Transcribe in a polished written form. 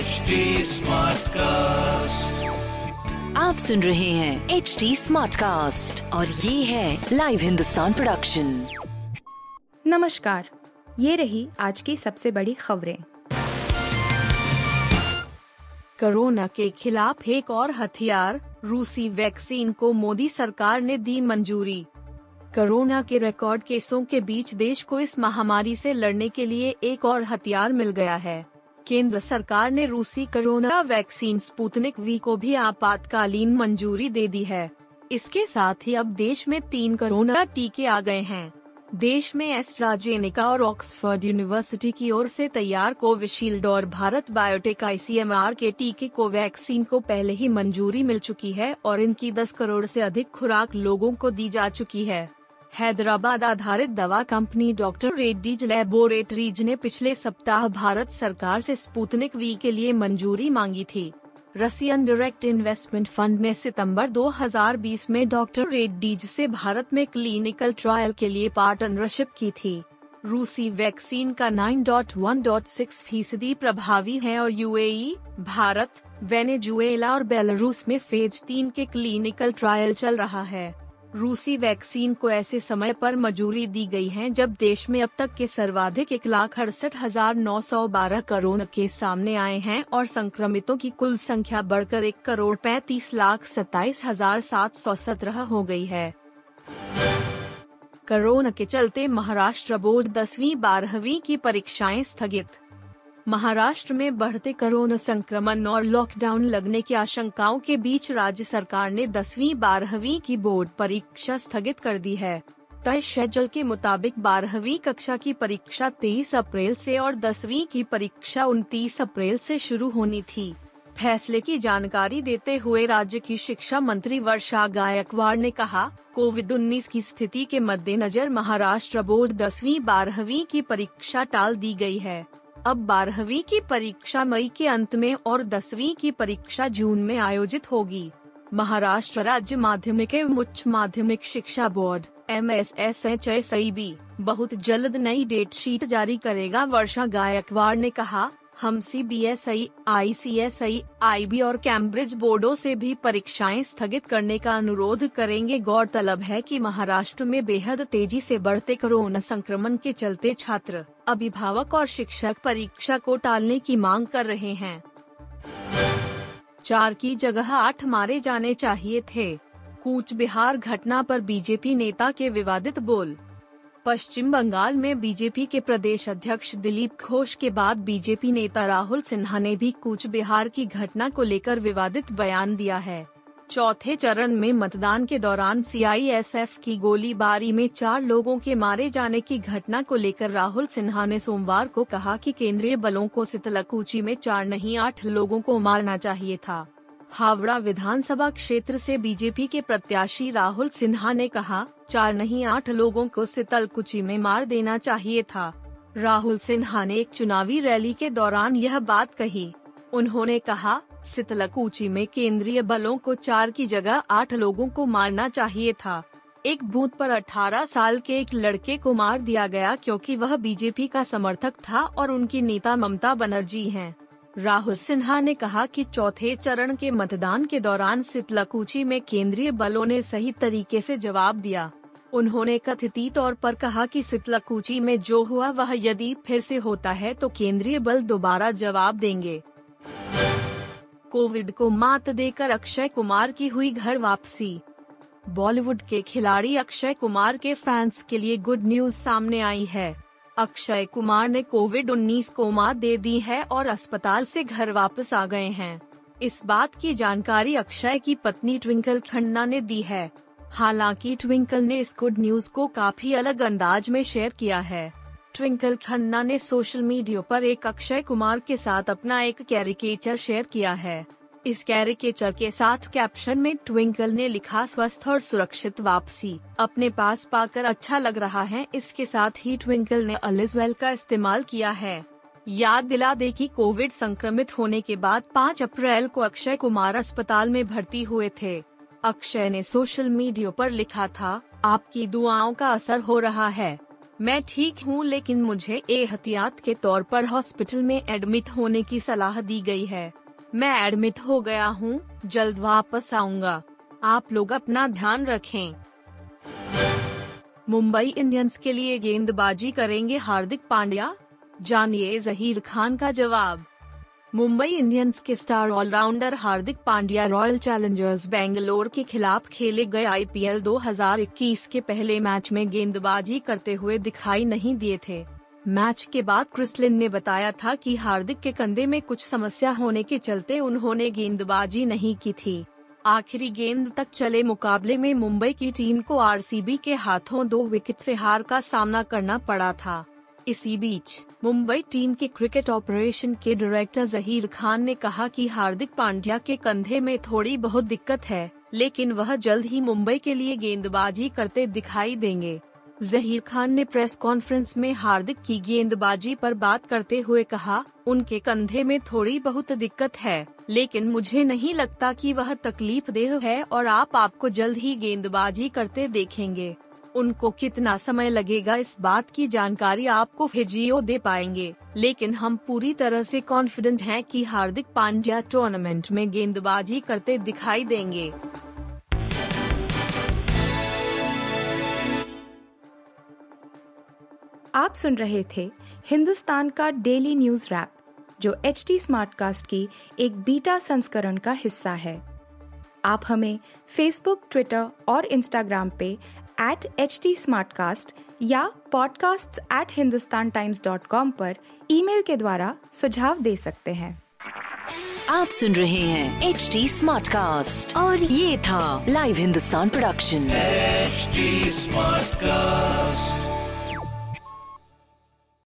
HD Smartcast. आप सुन रहे हैं HD Smartcast और ये है लाइव हिंदुस्तान प्रोडक्शन। नमस्कार, ये रही आज की सबसे बड़ी खबरें। कोरोना के खिलाफ एक और हथियार, रूसी वैक्सीन को मोदी सरकार ने दी मंजूरी। कोरोना के रिकॉर्ड केसों के बीच देश को इस महामारी से लड़ने के लिए एक और हथियार मिल गया है। केंद्र सरकार ने रूसी कोरोना वैक्सीन स्पुतनिक वी को भी आपातकालीन मंजूरी दे दी है। इसके साथ ही अब देश में 3 कोरोना टीके आ गए हैं। देश में एस्ट्राजेनेका और ऑक्सफोर्ड यूनिवर्सिटी की ओर से तैयार कोविशील्ड और भारत बायोटेक ICMR के टीके को वैक्सीन को पहले ही मंजूरी मिल चुकी है और इनकी 10 करोड़ से अधिक खुराक लोगों को दी जा चुकी है। हैदराबाद आधारित दवा कंपनी डॉक्टर रेड्डीज लैबोरेटरीज ने पिछले सप्ताह भारत सरकार से स्पुतनिक वी के लिए मंजूरी मांगी थी। रशियन डायरेक्ट इन्वेस्टमेंट फंड ने सितंबर 2020 में डॉक्टर रेड्डीज से भारत में क्लिनिकल ट्रायल के लिए पार्टनरशिप की थी। रूसी वैक्सीन का 9.1.6% प्रभावी है और UAE, भारत, वेनेजुएला और बेलारूस में फेज 3 के क्लिनिकल ट्रायल चल रहा है। रूसी वैक्सीन को ऐसे समय पर मंजूरी दी गई है जब देश में अब तक के सर्वाधिक 1,68,912 कोरोना केस सामने आए हैं और संक्रमितों की कुल संख्या बढ़कर 1,35,27,717 हो गई है। कोरोना के चलते महाराष्ट्र बोर्ड 10वीं-12वीं की परीक्षाएं स्थगित। महाराष्ट्र में बढ़ते कोरोना संक्रमण और लॉकडाउन लगने की आशंकाओं के बीच राज्य सरकार ने 10वीं-12वीं की बोर्ड परीक्षा स्थगित कर दी है। तय शेड्यूल के मुताबिक 12वीं कक्षा की परीक्षा 23 अप्रैल से और 10वीं की परीक्षा 29 अप्रैल से शुरू होनी थी। फैसले की जानकारी देते हुए राज्य की शिक्षा मंत्री वर्षा गायकवाड़ ने कहा, कोविड-19 की स्थिति के मद्देनजर महाराष्ट्र बोर्ड 10वीं-12वीं की परीक्षा टाल दी गई है। अब 12वीं की परीक्षा मई के अंत में और 10वीं की परीक्षा जून में आयोजित होगी। महाराष्ट्र राज्य माध्यमिक एवं उच्च माध्यमिक शिक्षा बोर्ड MSSHSIB बहुत जल्द नई डेट शीट जारी करेगा। वर्षा गायकवाड़ ने कहा, हम CBSI, ICSI, IB और कैम्ब्रिज बोर्डों से भी परीक्षाएं स्थगित करने का अनुरोध करेंगे। गौरतलब है कि महाराष्ट्र में बेहद तेजी से बढ़ते कोरोना संक्रमण के चलते छात्र, अभिभावक और शिक्षक परीक्षा को टालने की मांग कर रहे हैं। 4 की जगह 8 मारे जाने चाहिए थे। कूच बिहार घटना पर बीजेपी नेता के विवादित बोल। पश्चिम बंगाल में बीजेपी के प्रदेश अध्यक्ष दिलीप घोष के बाद बीजेपी नेता राहुल सिन्हा ने भी कूच बिहार की घटना को लेकर विवादित बयान दिया है। चौथे चरण में मतदान के दौरान CISF की गोलीबारी में 4 लोगों के मारे जाने की घटना को लेकर राहुल सिन्हा ने सोमवार को कहा कि केंद्रीय बलों को सितलकुची में 4 नहीं 8 लोगों को मारना चाहिए था। हावड़ा विधानसभा क्षेत्र से बीजेपी के प्रत्याशी राहुल सिन्हा ने कहा, 4 नहीं 8 लोगों को सितलकुची में मार देना चाहिए था। राहुल सिन्हा ने एक चुनावी रैली के दौरान यह बात कही। उन्होंने कहा, सितलकुची में केंद्रीय बलों को 4 की जगह 8 लोगों को मारना चाहिए था। एक बूथ पर 18 साल के एक लड़के को मार दिया गया क्योंकि वह बीजेपी का समर्थक था और उनकी नेता ममता बनर्जी हैं। राहुल सिन्हा ने कहा कि चौथे चरण के मतदान के दौरान सितलकुची में केंद्रीय बलों ने सही तरीके से जवाब दिया। उन्होंने कथित तौर पर कहा कि सितलकुची में जो हुआ वह यदि फिर से होता है तो केंद्रीय बल दोबारा जवाब देंगे। कोविड को मात देकर अक्षय कुमार की हुई घर वापसी। बॉलीवुड के खिलाड़ी अक्षय कुमार के फैंस के लिए गुड न्यूज सामने आई है। अक्षय कुमार ने कोविड-19 को मात दे दी है और अस्पताल से घर वापस आ गए हैं। इस बात की जानकारी अक्षय की पत्नी ट्विंकल खन्ना ने दी है। हालांकि ट्विंकल ने इस गुड न्यूज को काफी अलग अंदाज में शेयर किया है। ट्विंकल खन्ना ने सोशल मीडिया पर एक अक्षय कुमार के साथ अपना एक कैरिकेचर शेयर किया है। इस कैरिकेचर के साथ कैप्शन में ट्विंकल ने लिखा, स्वस्थ और सुरक्षित वापसी, अपने पास पाकर अच्छा लग रहा है। इसके साथ ही ट्विंकल ने ऑल इज वेल का इस्तेमाल किया है। याद दिला दे कि कोविड संक्रमित होने के बाद 5 अप्रैल को अक्षय कुमार अस्पताल में भर्ती हुए थे। अक्षय ने सोशल मीडिया पर लिखा था, आपकी दुआओं का असर हो रहा है। मैं ठीक हूँ, लेकिन मुझे एहतियात के तौर पर हॉस्पिटल में एडमिट होने की सलाह दी गई है। मैं एडमिट हो गया हूँ, जल्द वापस आऊँगा। आप लोग अपना ध्यान रखें। मुंबई इंडियंस के लिए गेंदबाजी करेंगे हार्दिक पांड्या? जानिए जहीर खान का जवाब। मुंबई इंडियंस के star allrounder Hardik Pandya royal Challengers Bangalore के खिलाफ खेले गए IPL 2021 के पहले मैच में गेंदबाजी करते हुए दिखाई नहीं दिए थे। मैच के बाद क्रिस लिन ने बताया था कि हार्दिक के कंधे में कुछ समस्या होने के चलते उन्होंने गेंदबाजी नहीं की थी। आखिरी गेंद तक चले मुकाबले में मुंबई की टीम को RCB के हाथों 2 विकेट से हार का सामना करना पड़ा था। इसी बीच मुंबई टीम के क्रिकेट ऑपरेशन के डायरेक्टर जहीर खान ने कहा कि हार्दिक पांड्या के कंधे में थोड़ी बहुत दिक्कत है, लेकिन वह जल्द ही मुंबई के लिए गेंदबाजी करते दिखाई देंगे। जहीर खान ने प्रेस कॉन्फ्रेंस में हार्दिक की गेंदबाजी पर बात करते हुए कहा, उनके कंधे में थोड़ी बहुत दिक्कत है, लेकिन मुझे नहीं लगता कि वह तकलीफदेह है और आपको जल्द ही गेंदबाजी करते देखेंगे। उनको कितना समय लगेगा इस बात की जानकारी आपको फिजियो दे पाएंगे, लेकिन हम पूरी तरह से कॉन्फिडेंट हैं कि हार्दिक पांड्या टूर्नामेंट में गेंदबाजी करते दिखाई देंगे। आप सुन रहे थे हिंदुस्तान का डेली न्यूज रैप, जो HT स्मार्टकास्ट की एक बीटा संस्करण का हिस्सा है। आप हमें फेसबुक, ट्विटर और इंस्टाग्राम पे @HT Smartcast या podcasts@hindustantimes.com पर ईमेल के द्वारा सुझाव दे सकते हैं। आप सुन रहे हैं HT स्मार्टकास्ट और ये था live Hindustan production. HT Smartcast।